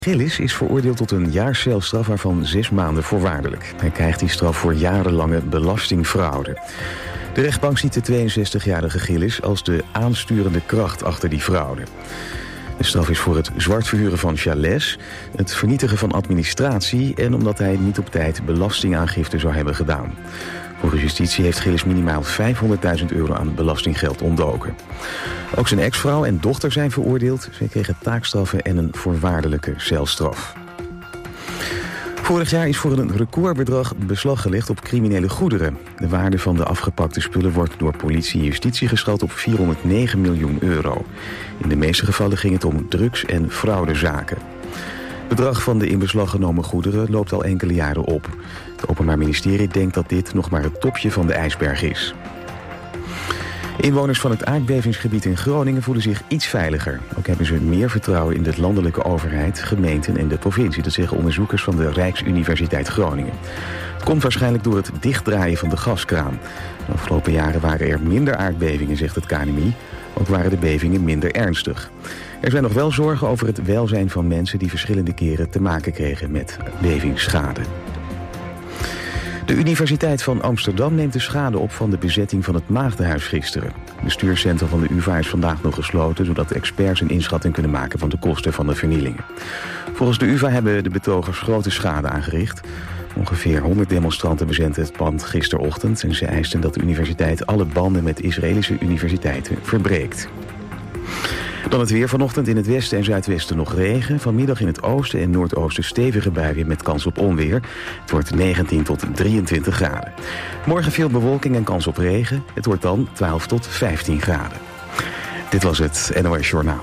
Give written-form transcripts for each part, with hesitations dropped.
Gillis is veroordeeld tot een jaar celstraf waarvan 6 maanden voorwaardelijk. Hij krijgt die straf voor jarenlange belastingfraude. De rechtbank ziet de 62-jarige Gillis als de aansturende kracht achter die fraude. De straf is voor het zwart verhuren van chalets, het vernietigen van administratie en omdat hij niet op tijd belastingaangifte zou hebben gedaan. Volgens justitie heeft Gillis minimaal €500.000 aan belastinggeld ontdoken. Ook zijn ex-vrouw en dochter zijn veroordeeld. Zij kregen taakstraffen en een voorwaardelijke celstraf. Vorig jaar is voor een recordbedrag beslag gelegd op criminele goederen. De waarde van de afgepakte spullen wordt door politie en justitie geschat op €409 miljoen. In de meeste gevallen ging het om drugs- en fraudezaken. Het bedrag van de in beslag genomen goederen loopt al enkele jaren op. Het Openbaar Ministerie denkt dat dit nog maar het topje van de ijsberg is. Inwoners van het aardbevingsgebied in Groningen voelen zich iets veiliger. Ook hebben ze meer vertrouwen in de landelijke overheid, gemeenten en de provincie. Dat zeggen onderzoekers van de Rijksuniversiteit Groningen. Het komt waarschijnlijk door het dichtdraaien van de gaskraan. De afgelopen jaren waren er minder aardbevingen, zegt het KNMI. Ook waren de bevingen minder ernstig. Er zijn nog wel zorgen over het welzijn van mensen die verschillende keren te maken kregen met bevingsschade. De Universiteit van Amsterdam neemt de schade op van de bezetting van het Maagdenhuis gisteren. Het bestuurscentrum van de UvA is vandaag nog gesloten, zodat de experts een inschatting kunnen maken van de kosten van de vernielingen. Volgens de UvA hebben de betogers grote schade aangericht. Ongeveer 100 demonstranten bezenden het pand gisterochtend en ze eisten dat de universiteit alle banden met Israëlische universiteiten verbreekt. Dan het weer. Vanochtend in het westen en zuidwesten nog regen. Vanmiddag in het oosten en noordoosten stevige buien met kans op onweer. Het wordt 19 tot 23 graden. Morgen veel bewolking en kans op regen. Het wordt dan 12 tot 15 graden. Dit was het NOS Journaal.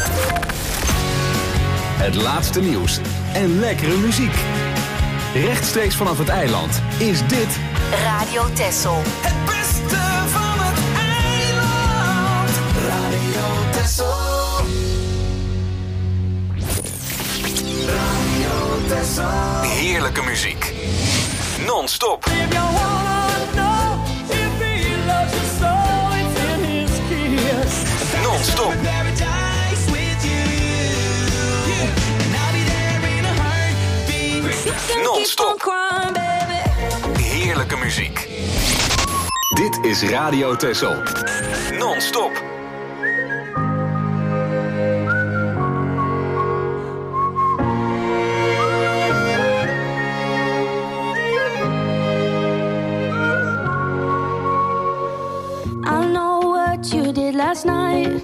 Het laatste nieuws en lekkere muziek. Rechtstreeks vanaf het eiland is dit Radio Texel. Het beste van het eiland. Radio Texel. Radio Texel. heerlijke muziek. Non-stop. Non-stop. Non-stop. Heerlijke muziek. Dit is Radio Texel. Non-stop. Last night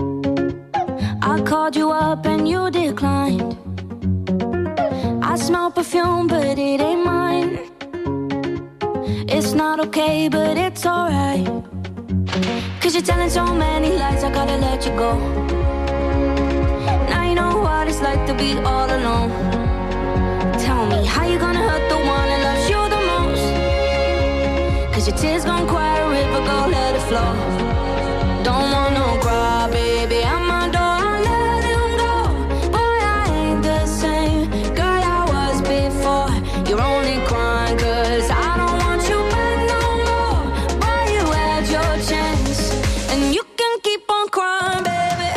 I called you up and you declined. I smell perfume but it ain't mine. It's not okay but it's alright. 'Cause you're telling so many lies, I gotta let you go. Now you know what it's like to be all alone. Tell me how you gonna hurt the one that loves you the most. 'Cause your tears gon' cry a river, go let it flow. Don't wanna cry, baby, I'm a dog, I let him go. Boy, I ain't the same girl I was before. You're only crying 'cause I don't want you back no more. Boy, you had your chance, and you can keep on crying, baby.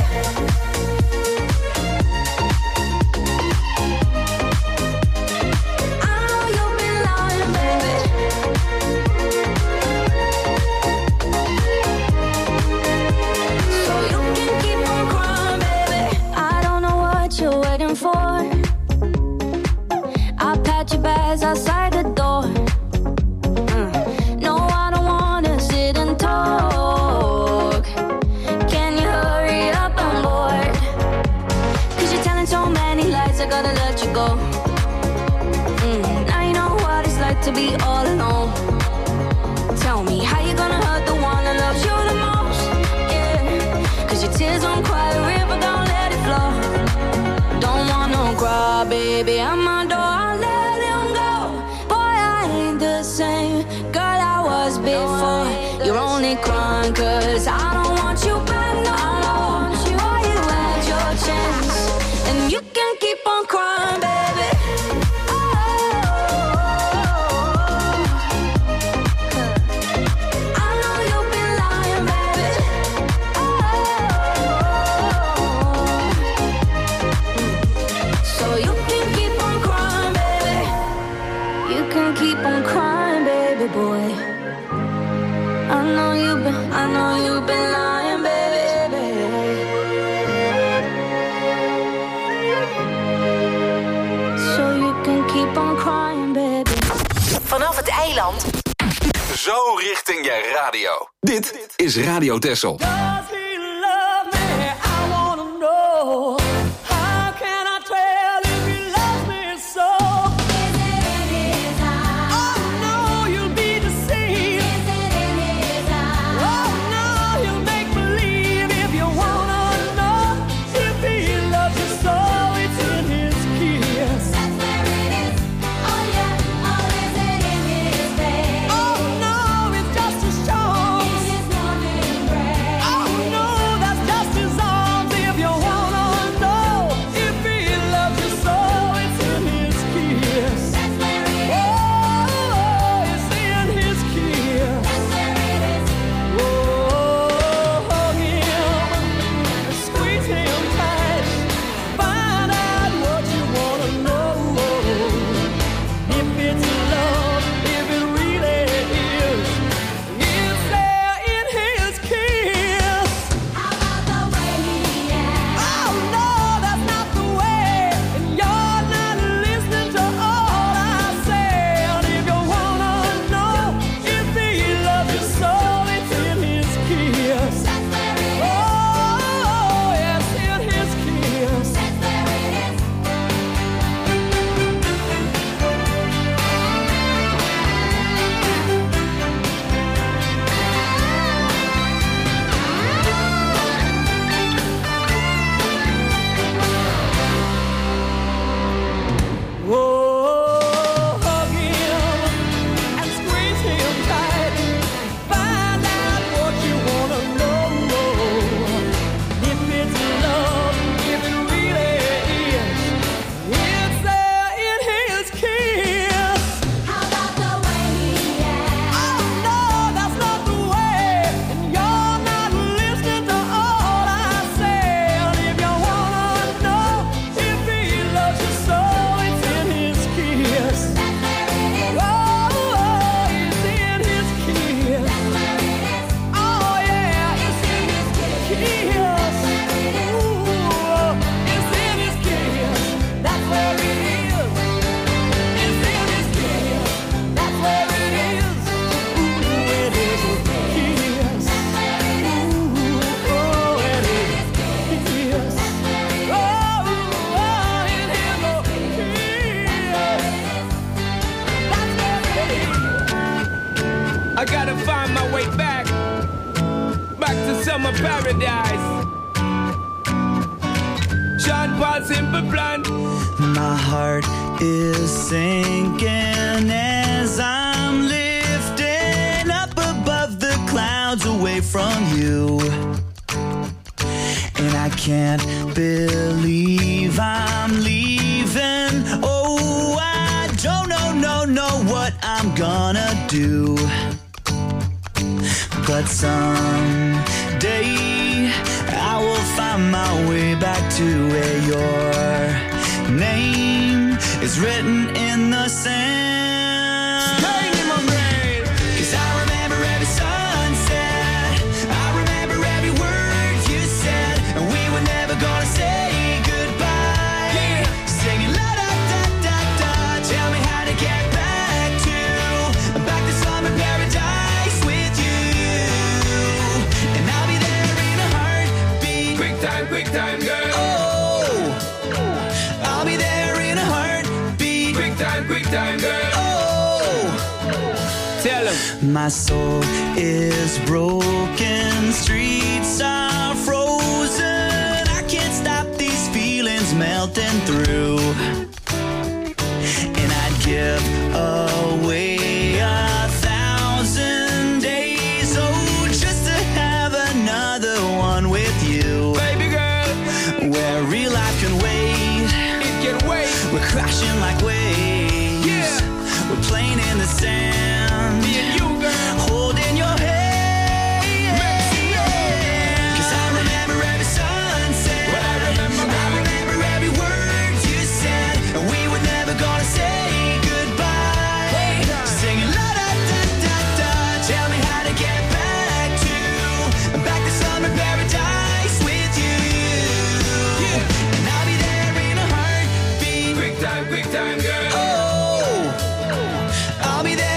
I know you've been lying, baby. For I pat your bags outside the door. No, I don't wanna sit and talk. Can you hurry up? I'm bored. 'Cause you're telling so many lies, I gotta let you go. Now you know what it's like to be all alone. Tell me how you gonna hurt the one that loves you the most. Yeah, 'cause your tears don't cry a river, don't let it flow. Don't wanna cry, baby, I'm a dog, I let him go. Boy, I ain't the same girl I was before. You're only crying 'cause I don't want you back no more. Boy, you had your chance, and you can keep on crying, baby. I know you've been lying, baby. So you vanaf het eiland. Zo richting je radio. Dit is Radio Texel. Does he love me? I wanna know. How can I tell if he loves me so? Is it in his eyes? Oh no, you'll be deceived. Is it in his eyes? Oh no, you'll make believe if you wanna know if he loves you so. It's in his kiss. That's where it is. Oh yeah. Oh, is it in his face? Oh no, it's just a show. In his warm embrace. Oh no, that's just his arms. If you wanna know if he loves you so, it's in his kiss. That's where it is. Oh, it's in his kiss. That's where it is. Oh, hug him, squeeze him tight, find out what you wanna know. If it's love, if it really is, it's there in his kiss. How about the way he acts? Oh no, that's not the way. And you're not listening to all I say. And if you wanna know if he loves you so, it's in his kiss. That's where it is. Oh, yes, in his kiss. That's where it is. Oh, hug him and squeeze him tight. Find out what you wanna know. If it's love, if it really is, it's there in his kiss. How about the way he acts? Oh no, that's not the way. And you're not listening to all I say. And if you wanna know if he loves you so, it's in his kiss. That's where it is. Oh, it's in his kiss. That's where it is. Oh yeah, it's in his kiss. Ooh, it's in his kiss. That's where it is. It's in his kiss. That's where it is. Ooh, it is his kiss. Ooh, oh, it is his kiss. Oh, it is his kiss. That's where it is. I gotta find my way back to summer paradise. Sean Paul Simple Plan. My heart is sinking as I'm lifting up above the clouds away from you. And I can't believe I'm leaving. Oh, I don't know what I'm gonna do. But someday I will find my way back to where your name is written in the sand. Pain in my brain. 'Cause I remember every sunset, I remember every word you said, and we were never gonna say goodbye. Yeah. Singing la da da da da, tell me how to get back to summer paradise with you. And I'll be there in a heartbeat. Quick time, girl. Oh, I'll be there in a heartbeat. Quick time, girl. Oh, Tell him. my soul is broken, streets are frozen. I can't stop these feelings melting through. And I'd give away 1,000 days, oh, just to have another one with you. Baby girl, Where real life can wait, it can wait. we're crashing like waves. Yeah. We're playing in the sand, Me and you, girl. holding your hand. Yeah. 'Cause I remember every sunset, What I remember, I remember every word you said, and we were never gonna say goodbye. Singing la da da da da, tell me how to get back to summer paradise with you. And I'll be there in a heartbeat. Quick time, girl. Oh, I'll be there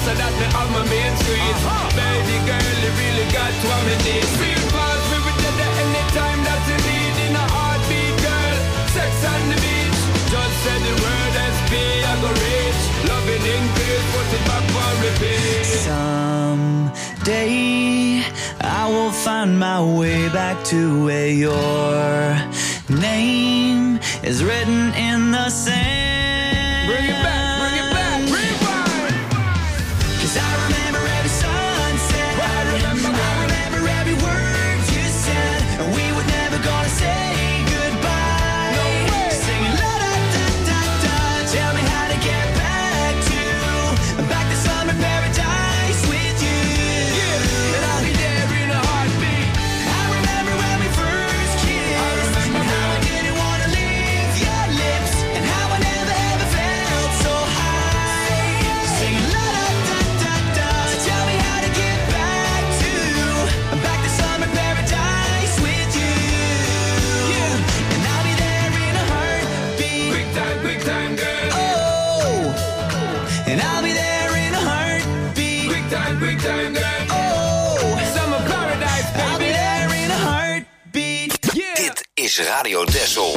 so that me have my main street. Baby girl, you really got what me need. Feel fast, we will get there anytime that you need. In a heartbeat, girl, sex on the beach. Just say the word SP, I go reach. Loving in peace, put it back for repeat. Someday I will find my way back to where your name is written in the sand. Bring it back, rewind. 'Cause I remember every sunset. I remember every word you said. And we were never gonna say goodbye. No way. Singing la da da da da. Tell me how to get back to summer paradise with you. Yeah, and I'll be there in a heartbeat. I remember when we first kissed. And how I didn't wanna leave your lips. And how I never ever felt so high. Singing la da da da da. Tell me how to get back to summer paradise with you. Yeah, and I'll be there in a heartbeat. Quick time, girl. Oh, and I'll be there in a heartbeat. Quick time, girl. Oh, Summer paradise, I'll be baby. there in a heartbeat. Yeah. Dit is Radio Dessel.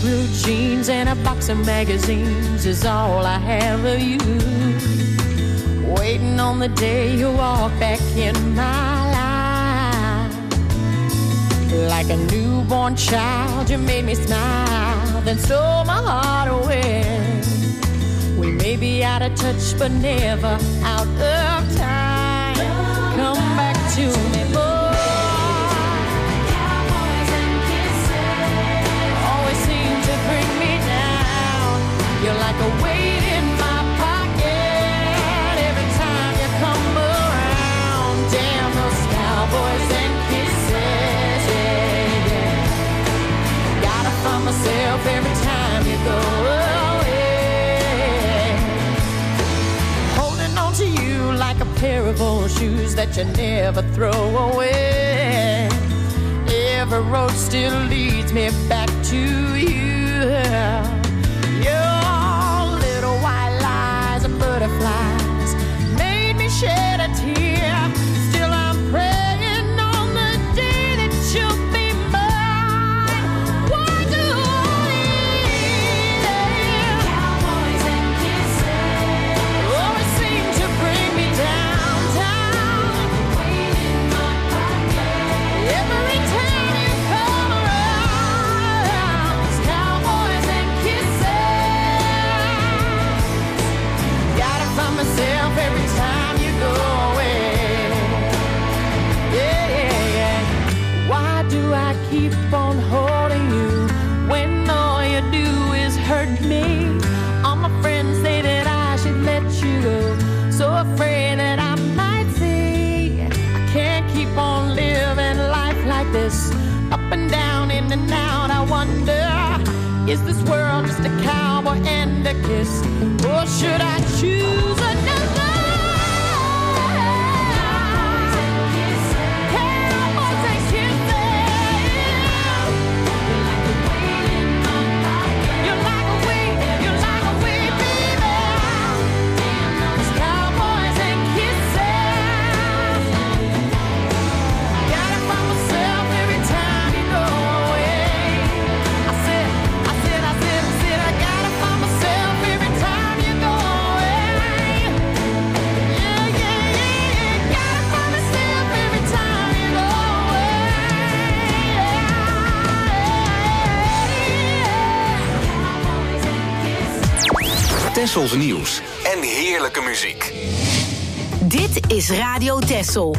blue jeans and a box of magazines is all I have of you. Waiting on the day you walk back in my life. Like a newborn child, you made me smile, then stole my heart away. We may be out of touch, but never out of time. Come back to me, boy. Cowboys and kisses always seem to bring me down. You're like a weight in my pocket every time you come around. Damn those cowboys and kisses, yeah, yeah. Gotta find myself every time you go away. Holding on to you like a pair of old shoes that you never throw away. Every road still leads me back to you. Your little white lies and butterflies made me shed a tear. Still I'm praying on the day that you'll be mine. Why do cowboys and kisses always seem to bring me down, down? Weight in my pocket every time you come around. Cowboys and kisses, gotta find myself every time you go away. Yeah, yeah, yeah. Why do I keep on holding you when all you do is hurt me? All my friends say that I should let you go, so afraid that I might say I can't keep on living life like this, up and down, in and out. I wonder, is this world just a cowboy and a kiss, or should I choose another? Cowboys and kisses. You're like a weight in my pocket. You're like a weight, baby. Damn those cowboys and kisses. Gotta find myself every time you go away. I said, I gotta find myself every time you go away. Yeah, yeah, yeah, gotta find myself every time you go away. Tessels nieuws en heerlijke muziek. Dit is Radio Tessel.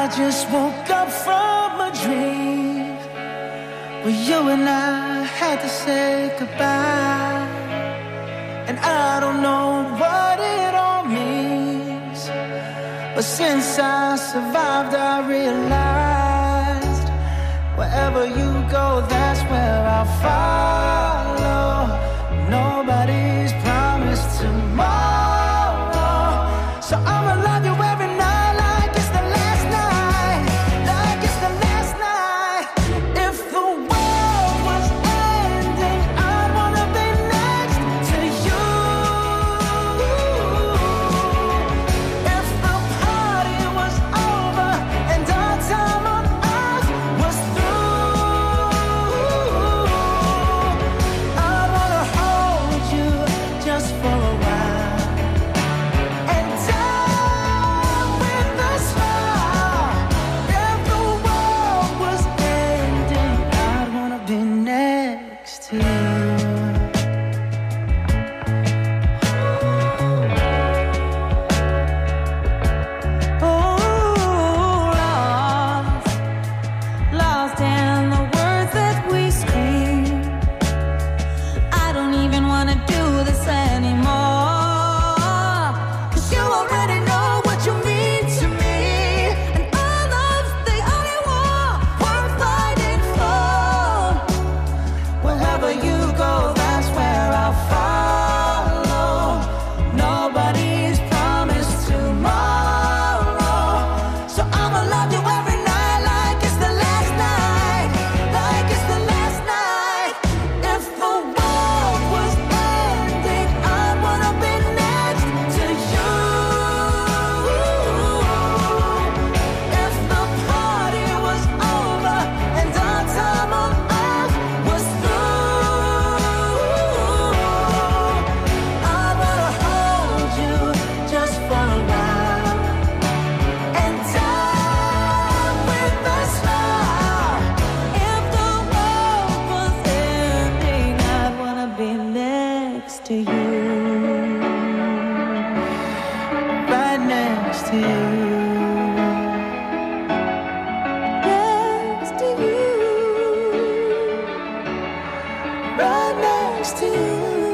just woke up from a dream where you and I had to say goodbye. And I don't know what it all means, but since I survived I realized wherever you go, that's where I'll follow. Nobody's promised tomorrow, so I'ma love you every night like it's the last night, like it's the last night. If the world was ending, I'd wanna be next to you. If the party was over and our time on earth was through, I wanna hold you just for a while and die with a smile. If the world was ending, I'd wanna be next to you. Lost in the words that we scream. I don't even wanna do this anymore, 'cause you already know what you mean to me, and our love's the only war worth fighting for. Wherever you go, that's where I'll follow. Nobody's promised tomorrow, so I'ma love you every night like it's the last night, like it's the last night. If the world was ending, I'd wanna be next to you. If the party was over and our time on earth was through, I wanna hold you just for a while and die with a smile. If the world was ending, I'd wanna be next to you. Right next to you. Next to you. Right next to you.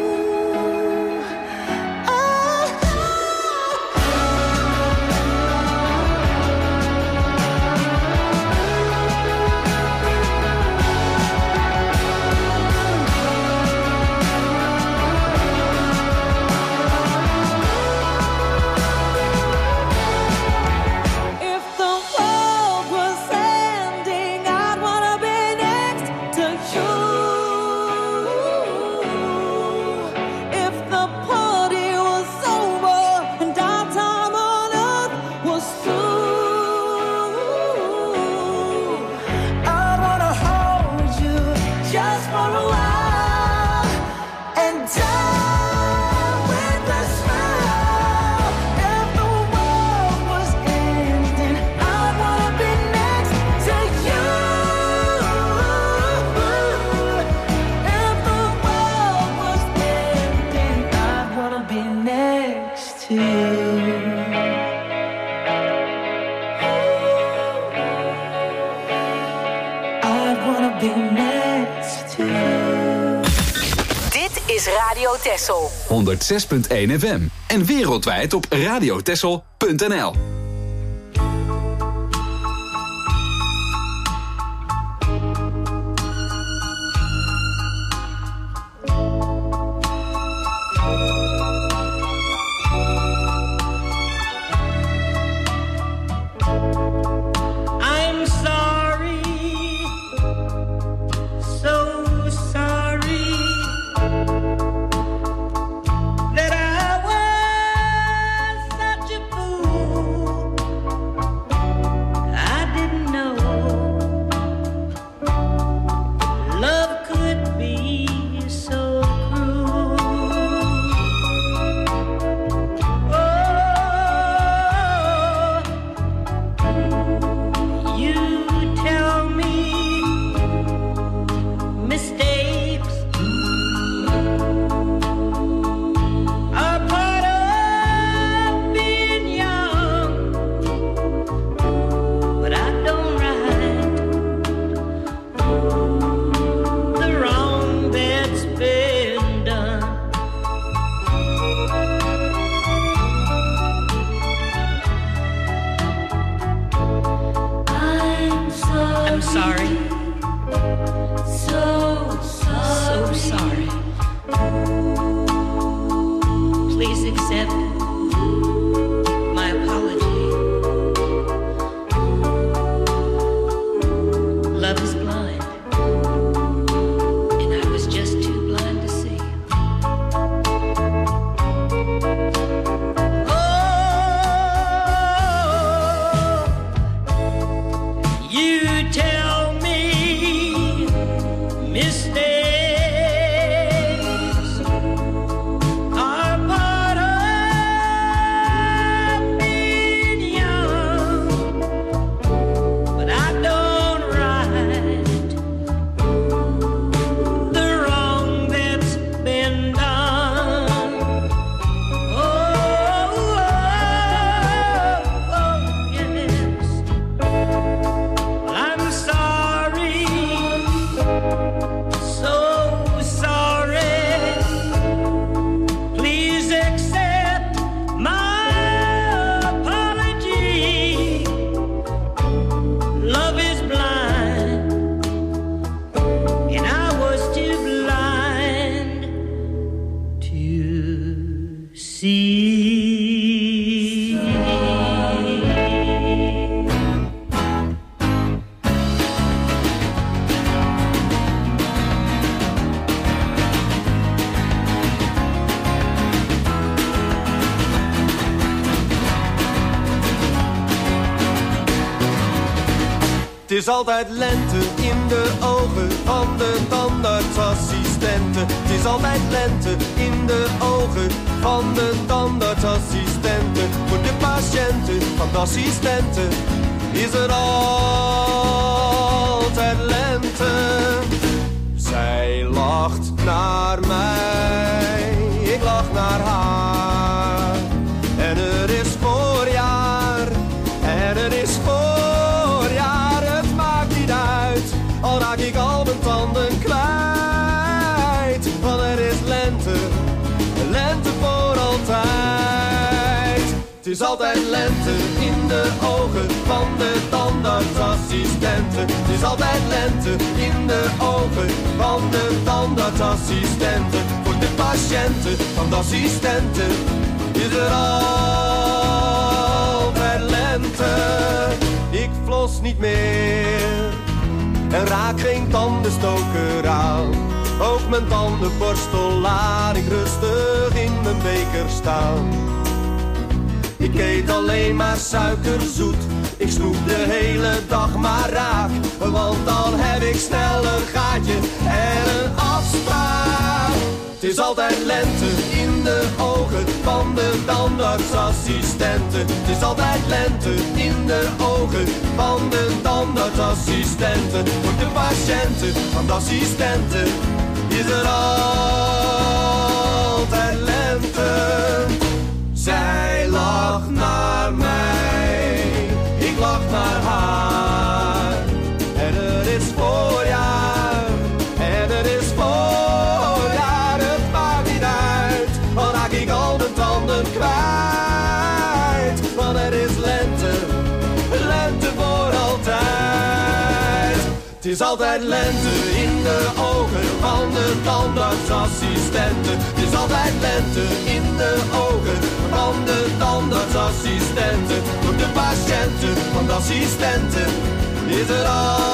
If the world was ending, I'd wanna be next to you. If the party was over and our time on earth was through, I wanna hold you just for a while and die with a smile. If the world was ending, I wanna be next to you. If the world was ending, I wanna be next to you. I wanna be next to you. Dit is Radio Texel. 106.1 FM. En wereldwijd op radiotexel.nl. I'm sorry, so sorry that I was such a fool. so sorry. So sorry. Please accept my apology. Love is blind, and I was just too blind to see. You tell me mistakes are part of being young, but I don't right the wrong that's been done. Oh, yes. I'm sorry, so sorry. Please accept my apology. Love is blind, and I was too blind to see. Het is altijd lente in de ogen van de tandartsassistenten. Het is altijd lente in de ogen van de tandartsassistenten. Voor de patiënten van de assistenten is er altijd lente. Zij lacht naar mij, ik lach naar haar. En er is voorjaar, en er is voorjaar. Het maakt niet uit, al raak ik al mijn tanden kwijt. Want er is lente, lente voor altijd. Het is altijd lente in de ogen van de tandartsassistenten. Het is altijd lente in de ogen van de tandartsassistenten. Voor de patiënten van de assistenten is er altijd lente. Ik flos niet meer en raak geen tandenstoker aan. Ook mijn tandenborstel laat ik rustig in mijn beker staan. Ik eet alleen maar suikerzoet, ik snoep de hele dag maar raak. Want dan heb ik snel een gaatje en een afspraak. Het is altijd lente in de ogen van de tandartsassistenten. Het is altijd lente in de ogen van de tandartsassistenten. Voor de patiënten van de assistenten is er altijd lente. Zij lacht naar mij, ik lach naar haar. En er is voorjaar, en er is voorjaar. Het maakt niet uit, al raak ik al mijn tanden kwijt. Want er is lente, lente voor altijd. Het is altijd lente in de ogen van de tandartsassistenten. Het is altijd lente in de ogen van de tandartsassistenten. Voor de patiënten van de assistenten is er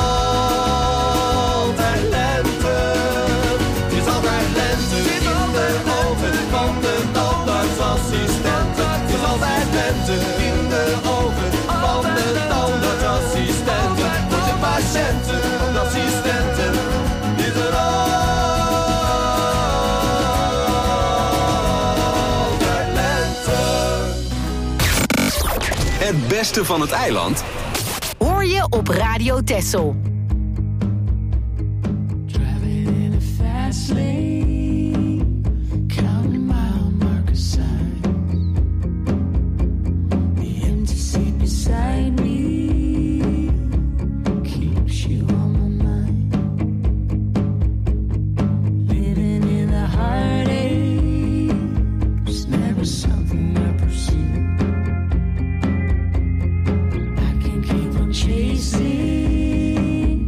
altijd lente. Het is altijd lente in de ogen van de tandartsassistenten. Het is altijd lente in de ogen van de tandartsassistenten. Voor de patiënten van de assistenten is er altijd lente. Het beste van het eiland Hoor je op Radio Texel. Driving in a fast lane, counting mile marker signs. The empty seat beside me keeps you on my mind. Living in the heartache was never something I pursued. I can keep on chasing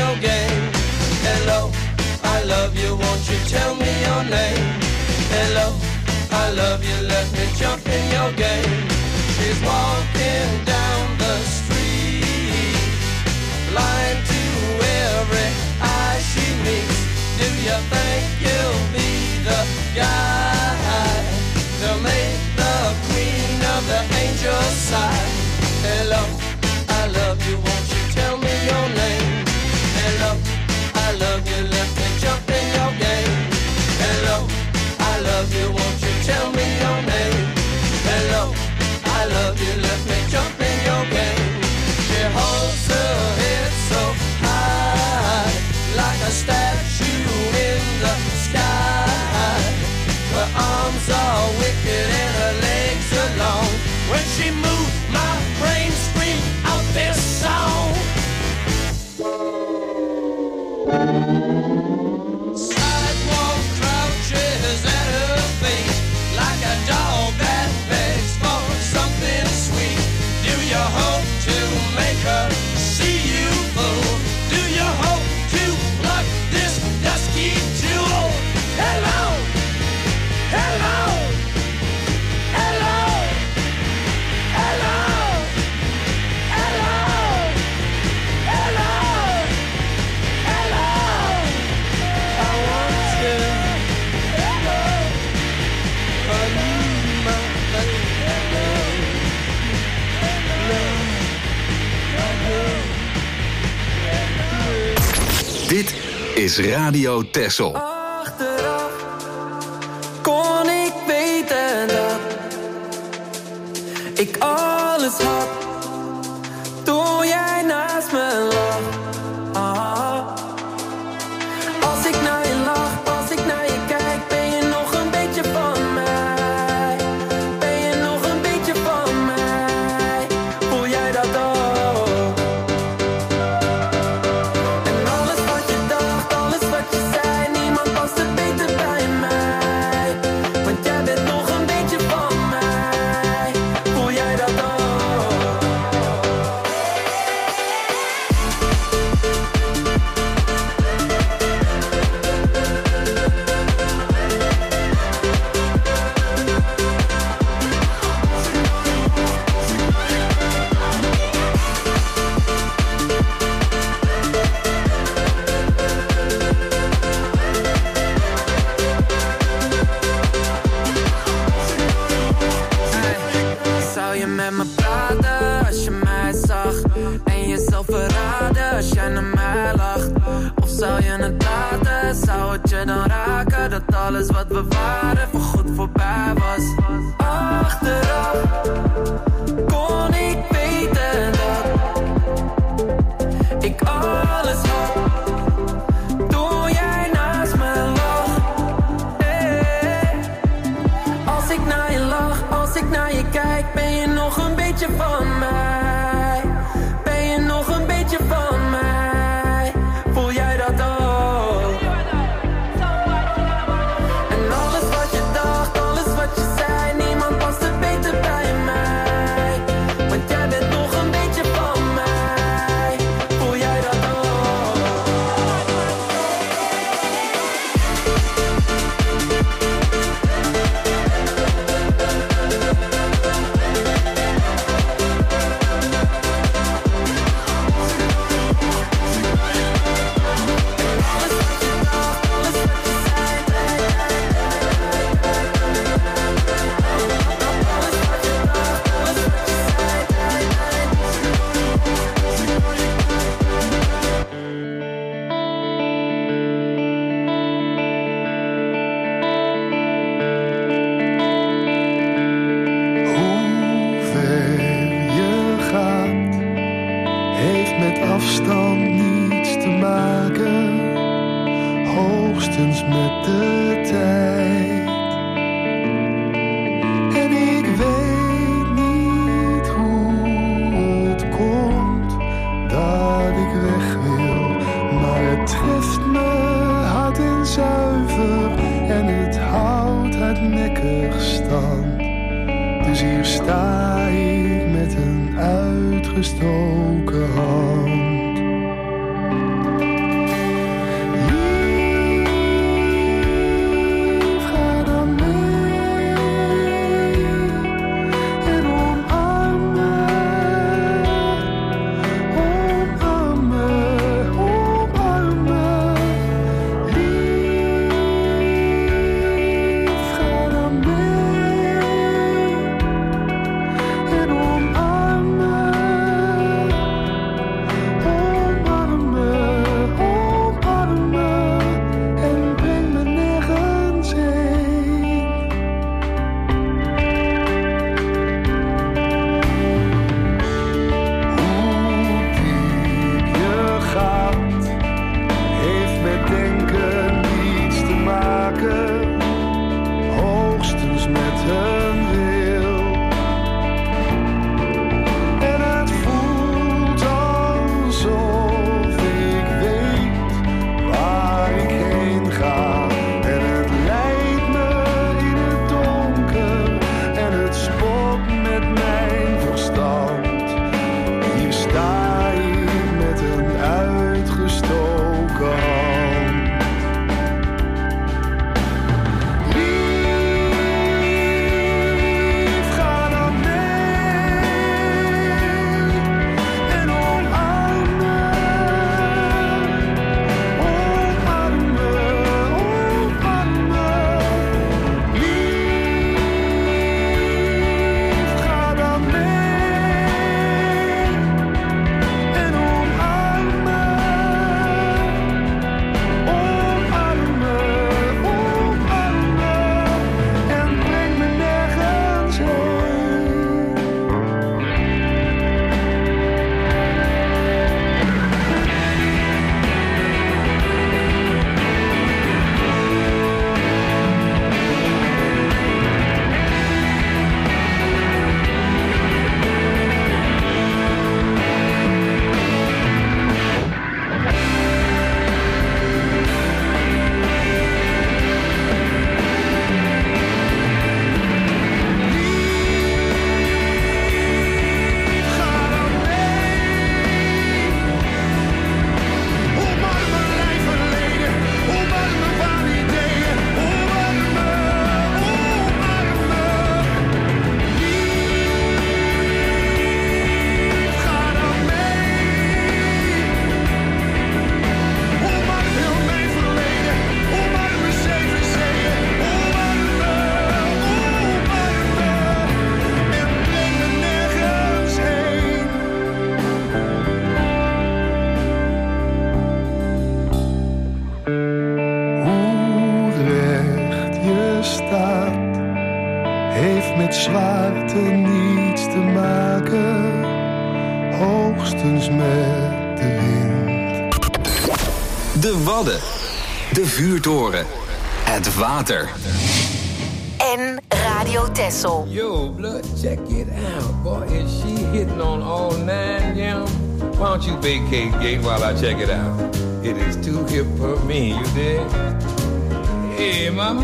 your game. Hello, I love you, won't you tell me your name? Hello, I love you, let me jump in your game. She's walking down the street, blind to every eye she meets. Do you think you'll be the guy to make the queen of the angels sigh? Hello, I love you, won't you tell me your name? Hello, I love you, let me jump in your game. Hello, I love you, won't you tell me your name? Hello, I love you, let me jump in your game. She holds her head so high, like a statue in the sky. Her arms are wicked and her legs are long. When she moves, my brain screams out this song. Sidewalk crouches at her feet, like a dog that begs for something sweet. Do you hope to make her see you fool? Do you hope to pluck this dusky jewel? Hello, hello, hello, hello, hello, hello, hello. I want you, hello, I need my Dit is Radio Texel. Achteraf kon ik weten dat ik alles had toen jij naast me lag. Ah. Als ik naar je lach, als ik naar je kijk, ben je nog een beetje van mij? Ben je nog een beetje van mij? Voel jij dat ook? En alles wat je dacht, alles wat je zei, niemand past er beter bij mij. Want jij bent nog een beetje van mij. Voel jij dat ook? Zou je met me praten als je mij zag? En jezelf verraden als jij naar mij lacht? Of zou je het laten? Zou het je dan raken dat alles wat we waren voorgoed voorbij was? Achteraf kon ik weten dat ik alles had toen jij naast me lag. Hey. Als ik naar je lach, als ik naar je kijk, ben je nog een beetje van mij? Ben je nog een beetje van mij? Voel jij dat ook? En alles wat je dacht, alles wat je zei, niemand past er beter bij mij. Want jij bent nog een beetje van mij. Voel jij dat ook? afstand niets te maken, hoogstens met de tijd. En ik weet niet hoe het komt dat ik weg wil, maar het treft me hard en zuiver en het houdt hardnekkig stand. Dus hier sta ik met een uitgestoken hand. zwaarte niets te maken, hoogstens met de wind. De Wadden, de vuurtoren, het water. En Radio Texel. Yo, blood, check it out. Boy, is she hitting on all nine, yeah? Why don't you vacate gate while I check it out? It is too hip for me, you dig? Hey, mama.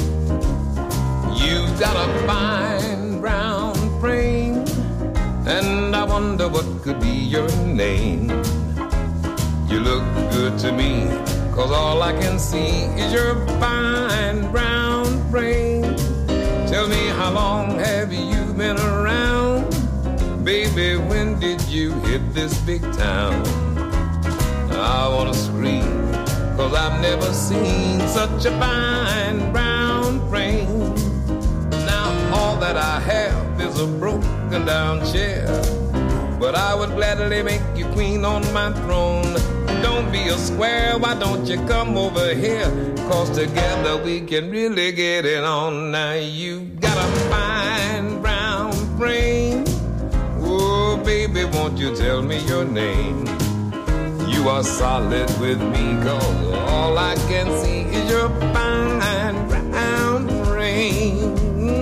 You got a fine brown frame, and I wonder what could be your name. You look good to me, 'cause all I can see is your fine brown frame. Tell me, how long have you been around? Baby, when did you hit this big town? I wanna scream, 'cause I've never seen such a fine brown frame. Now all that I have is a broken down chair, but I would gladly make you queen on my throne. Don't be a square, why don't you come over here? 'Cause together we can really get it on. Now you got a fine brown frame. Oh, baby, won't you tell me your name? You are solid with me, 'cause all I can see is your fine brown frame.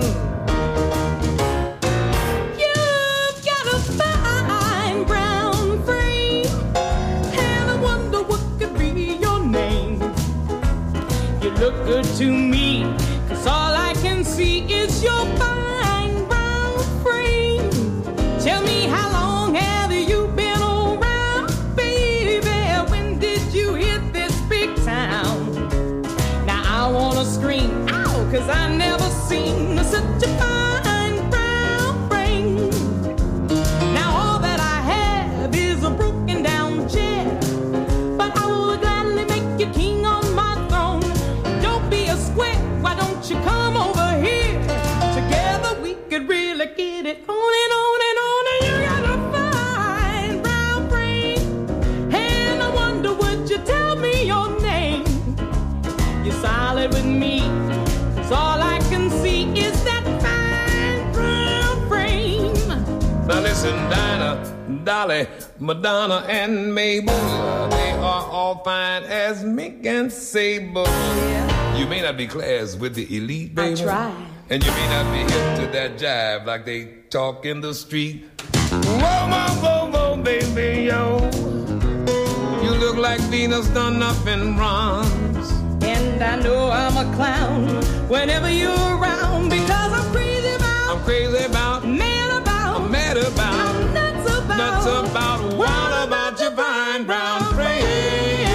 You've got a fine brown frame, and I wonder what could be your name. You look good to me, 'cause all I can see is your fine brown frame. Tell me, how long have you been around, baby? When did you hit this big town? Now I wanna scream, ow, 'cause I never seen such a fine brown frame. Now all that I have is a broken down chair, but I will gladly make you king on my throne. Don't be a square, why don't you come over here? Together we could really get it on and on and on. And you got a fine brown frame, and I wonder, would you tell me your name? You're solid with me, 'cause all I can see is that fine brown frame. Now listen, Dinah, Dolly, Madonna, and Mabel, they are all fine as mink and sable. You may not be class with the elite, baby. I try. And you may not be hip to that jive like they talk in the street. Whoa, whoa, whoa, whoa, baby, yo. You look like Venus done up in bronze. And I know I'm a clown whenever you're around, because I'm crazy about, mad about, I'm nuts about, what about your fine brown frame?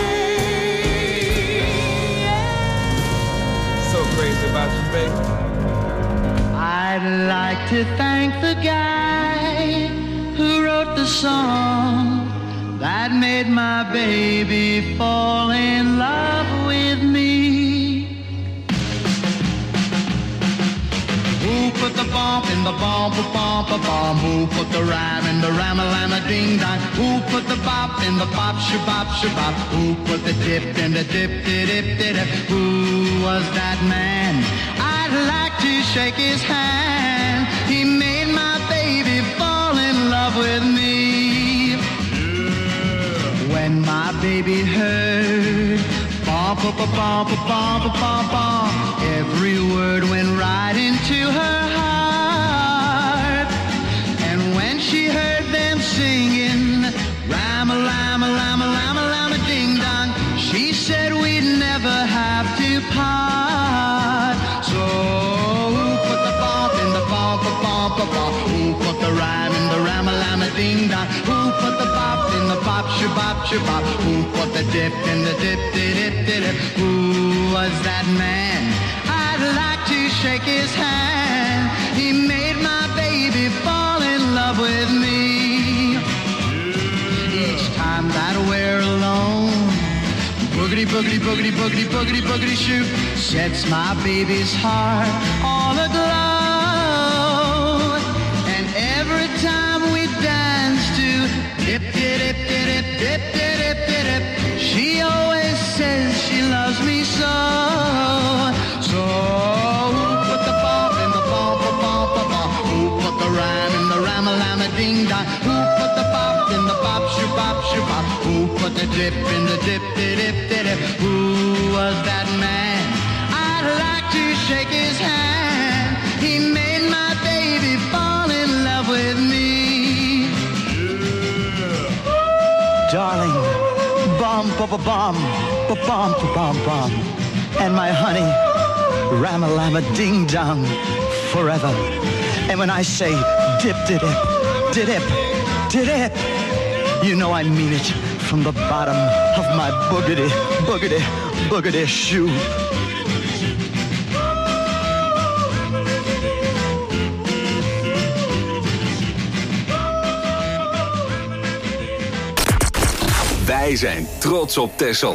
So crazy about you, baby. I'd like to thank the guy who wrote the song that made my baby fall in love with me. Who put the bump in the bump, bump, bump? Who put the rhyme in the rama ding dong? Who put the bop in the bop, shabop, shabop? Who put the dip in the dip, dip, dip? Who was that man? I'd like to shake his hand. He made my baby fall in love with me. When my baby heard bump, bump, bump, bump, bump, bump, every word went right into her heart. And when she heard them singing rama, lama, lama, lama, lama, ding dong, she said we'd never have to part. So who put the bump in the bump, bump, bump? Who put the rhyme in the rama, lama, ding dong? Who put the bop in the bop, shabop, shabop? Who put the dip in the dip, dip, dip? Who was that man? I'd like to shake his hand. He made my baby fall in love with me. Each time that we're alone, boogity, boogity, boogity, boogity, boogity, boogity, shoot, sets my baby's heart all aglow. And every time we dance to dip, dip, dip, dip, dip, dip, dip, she always says she loves me so. So who put the bump in the bump, bump, bump? wanna dip in the dip, dip, dip. Who was that man? I'd like to shake his hand. He made my baby fall in love with me. Darling, bomb, bomb, bomb, bomb, bomb. And my honey, ram-a-lam-a ding-dong, forever. And when I say dip, dip, dip, dip, dip, you know I mean it from the bottom of my boogity, boogity, boogity shoe. Wij zijn trots op Texel.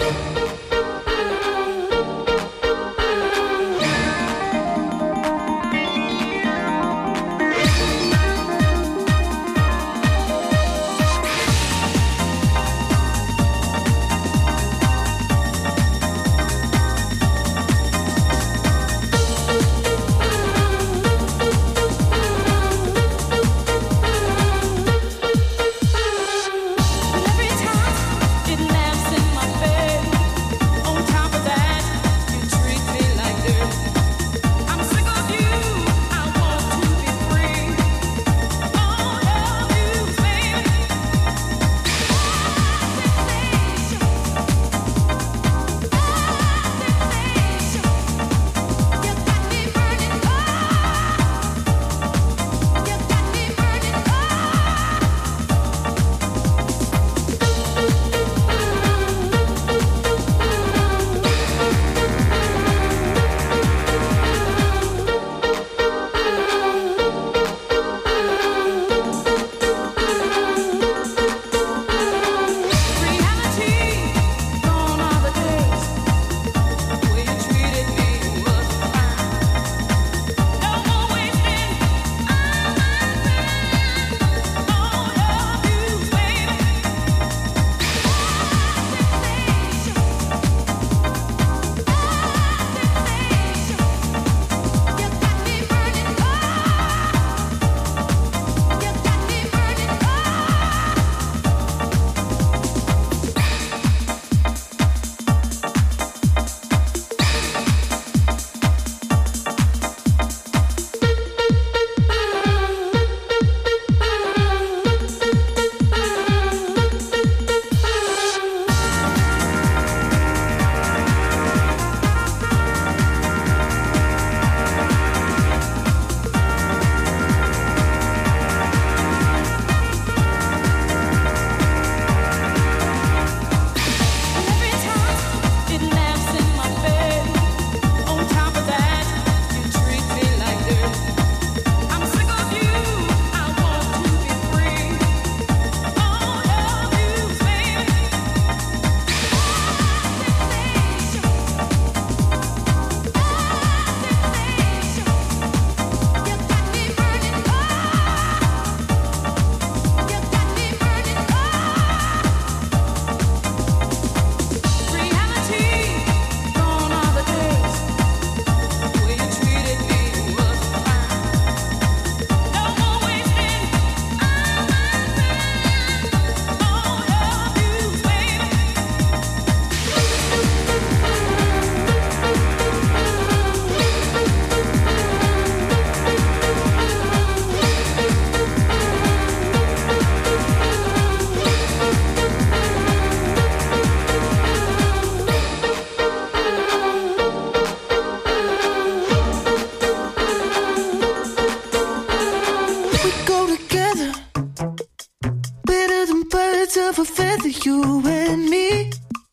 of a feather, you and me.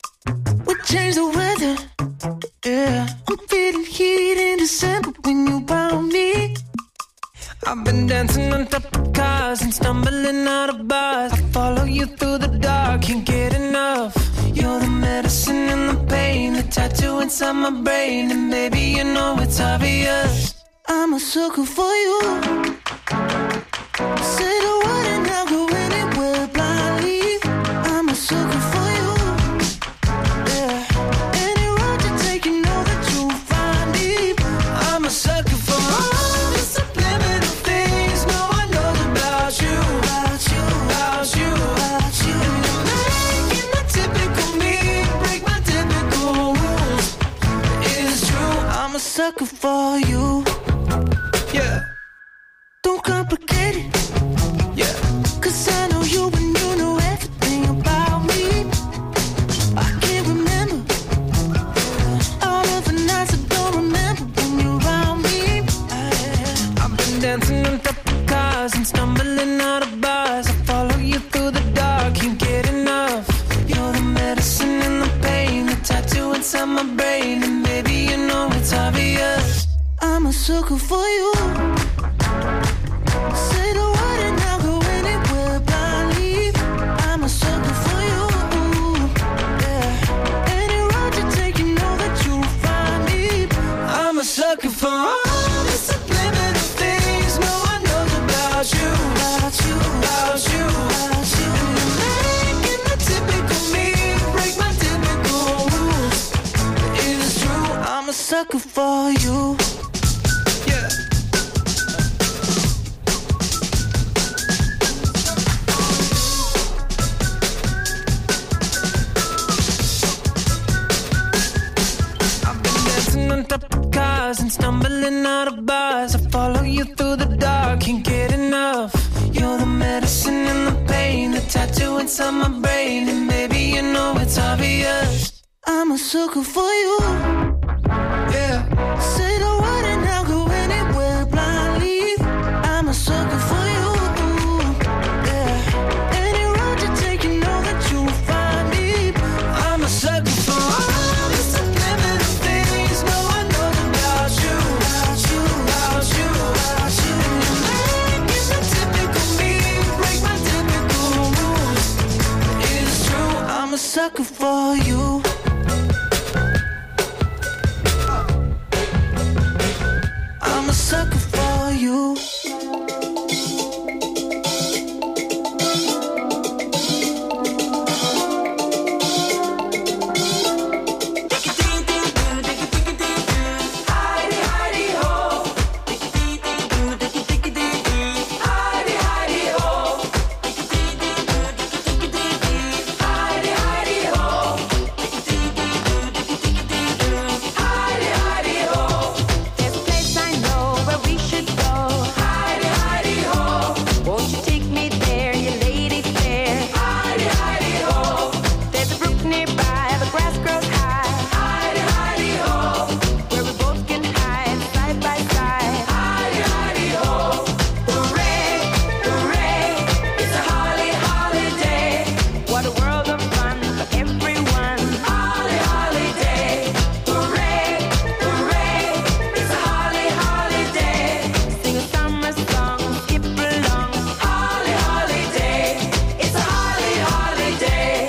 We change the weather, yeah. I'm feeling heat in December when you found me. I've been dancing on top of cars and stumbling out of bars. I follow you through the dark, can't get enough. You're the medicine and the pain, the tattoo inside my brain. And baby, you know it's obvious, I'm a sucker for you. Say the word and I'll go anywhere blindly. I'm a sucker for you, yeah. Any road you take, you know that you'll find me. I'm a sucker for all the subliminal things no one knows about you, about you, about you, about you. And you're making the typical sucker for you. Yeah. Don't complicate it. Yeah. 'Cause I know you and you know everything about me. I can't remember all of the nights I don't remember when you're around me. I've been dancing on top of cars and stumbling out of bars. I follow you through the dark, can't get enough. You're the medicine and the pain, the tattoo inside my brain, and maybe you know it's obvious. I'm a sucker for you. Say the word and I'll go anywhere blindly. I'm a sucker for you. Yeah. Any road you take, you know that you'll find me. I'm a sucker for all the subliminal things no one knows about you. About you, About you. about you. Making the typical me break my typical rules. It is true, I'm a sucker for you. yeah. I've been dancing on top of cars and stumbling out of bars. I follow you through the dark, can't get enough. You're the medicine and the pain, the tattoo inside my brain, and maybe you know it's obvious. I'm a sucker for you. Yeah. Say the word and I'll go anywhere blindly. I'm a sucker for you. Yeah. Any road you take, you know that you'll find me. I'm a sucker for all the subliminal things no one knows about you. About you, About you. about you. Making the typical me break my typical rules. It is true, I'm a sucker for you. I'm a sucker for you. There's a place I know where we should go. Heidi, Heidi, ho. Won't you take me there, you lady fair? Heidi, Heidi, ho. There's a brook nearby, the grass grows high. Heidi, Heidi, ho. Where we both can hide side by side. Heidi, Heidi, ho. Hooray, hooray, it's a holly holiday. What a world of fun for everyone. Holly holiday. Hooray, hooray, it's a holly holiday. Sing a summer song, skip along. Holly holiday, it's a holly holiday.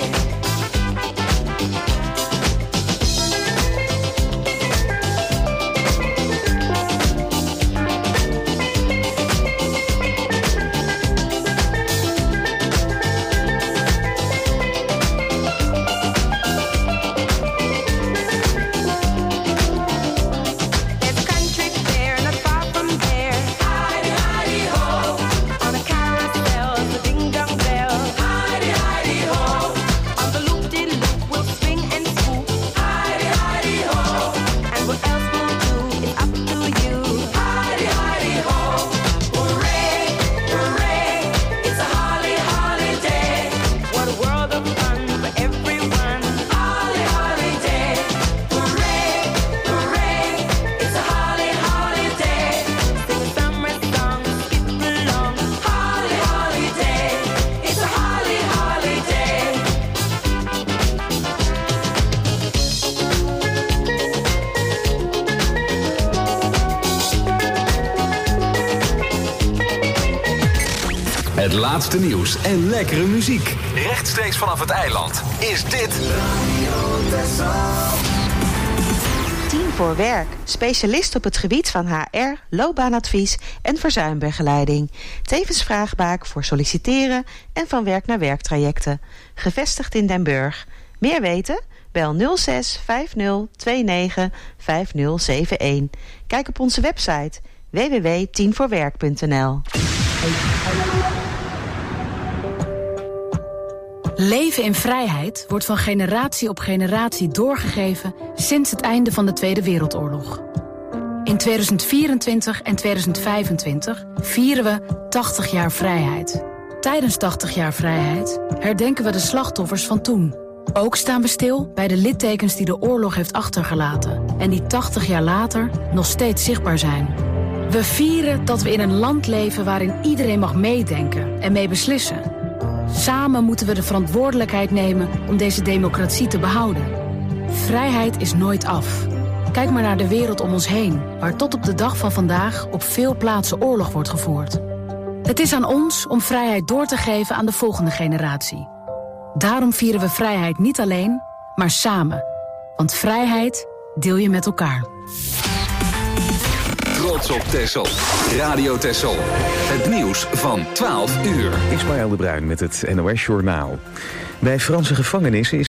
There's a country fair not far from there. Heidi, Heidi, ho. On a carousel, the ding-dong bell. Heidi, Heidi, ho. On the loop-de-loop, we'll swing and swoop. Heidi, Heidi, ho. And what else we'll do is up to you. Heidi, Heidi, ho. Hooray, hooray, it's a holly holiday. What a world of fun for everyone. Holly holiday. Hooray, hooray, it's a holly holiday. Sing a summer song, skip along. Holly holiday, it's a holly holiday. Het laatste nieuws en lekkere muziek. Rechtstreeks vanaf het eiland is dit... Tien voor Werk. Specialist op het gebied van HR, loopbaanadvies en verzuimbegeleiding. Tevens vraagbaak voor solliciteren en van werk naar werktrajecten. Gevestigd in Den Burg. Meer weten? Bel 06 50 29 5071. Kijk op onze website www.tienvoorwerk.nl. Leven in vrijheid wordt van generatie op generatie doorgegeven sinds het einde van de Tweede Wereldoorlog. In 2024 en 2025 vieren we 80 jaar vrijheid. Tijdens 80 jaar vrijheid herdenken we de slachtoffers van toen. Ook staan we stil bij de littekens die de oorlog heeft achtergelaten en die 80 jaar later nog steeds zichtbaar zijn. We vieren dat we in een land leven waarin iedereen mag meedenken en mee beslissen. Samen moeten we de verantwoordelijkheid nemen om deze democratie te behouden. Vrijheid is nooit af. Kijk maar naar de wereld om ons heen, waar tot op de dag van vandaag op veel plaatsen oorlog wordt gevoerd. Het is aan ons om vrijheid door te geven aan de volgende generatie. Daarom vieren we vrijheid niet alleen, maar samen. Want vrijheid deel je met elkaar. Trots op Texel. Radio Texel. Het nieuws van 12 uur. Ismaël de Bruin met het NOS Journaal. Bij Franse gevangenissen is